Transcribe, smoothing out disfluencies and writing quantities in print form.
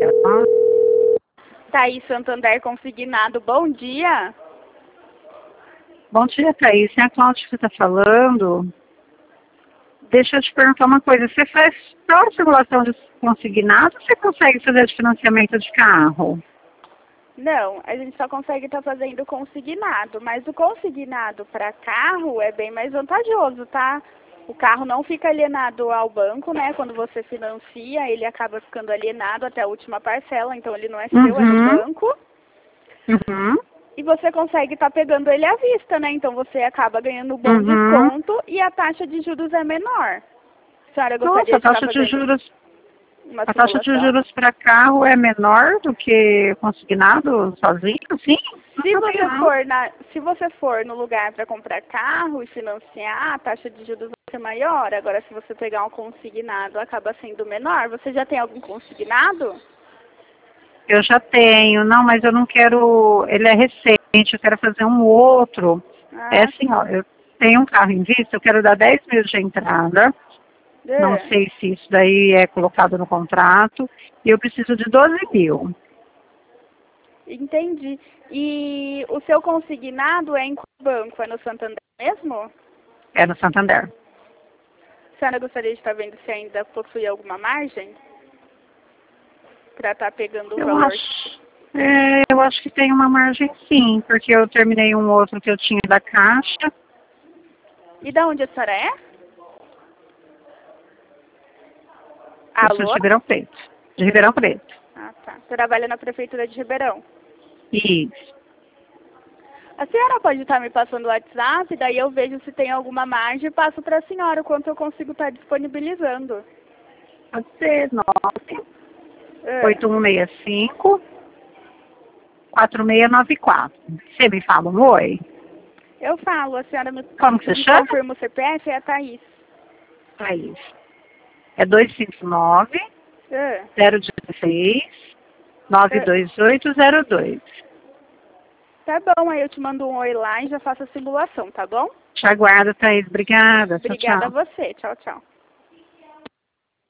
Thaís Santander Consignado, bom dia. Bom dia, Thaís. É a Cláudia que está falando. Deixa eu te perguntar uma coisa. Você faz só a simulação de consignado ou você consegue fazer de financiamento de carro? Não, a gente só consegue estar fazendo consignado, mas o consignado para carro é bem mais vantajoso, tá? O carro não fica alienado ao banco, né? Quando você financia, ele acaba ficando alienado até a última parcela, então ele não é seu, é do banco. E você consegue estar pegando ele à vista, né? Então você acaba ganhando um bom desconto e a taxa de juros é menor. A senhora gostaria de estar fazendo uma A taxa de simulação? juros para carro é menor do que consignado sozinho, sim? Se você for no lugar para comprar carro e financiar, a taxa de juros vai ser maior. Agora, se você pegar um consignado, acaba sendo menor. Você já tem algum consignado? Eu já tenho, não, mas eu não quero, ele é recente, eu quero fazer um outro. É assim, ó, eu tenho um carro em vista, eu quero dar 10 mil de entrada, não sei se isso daí é colocado no contrato, e eu preciso de 12 mil. Entendi. E o seu consignado é em qual banco? É no Santander mesmo? É no Santander. A senhora gostaria de estar vendo se ainda possui alguma margem? Para estar pegando o valor? Eu acho que tem uma margem sim, porque eu terminei um outro que eu tinha da Caixa. E da onde a senhora é? Eu sou de Ribeirão Preto. De Ribeirão Preto. Ah, tá. Você trabalha na Prefeitura de Ribeirão? Isso. A senhora pode estar me passando o WhatsApp, daí eu vejo se tem alguma margem e passo para a senhora o quanto eu consigo estar disponibilizando. Pode ser 8165 4694. Você me fala um oi? Eu falo, a senhora me confirma o CPF, é a Thaís. Thaís. É 259 016 92802. Tá bom, aí eu te mando um oi lá e já faço a simulação, tá bom? Te aguardo, Thaís. Obrigada. Obrigada Tchau, tchau. a você. Tchau, tchau.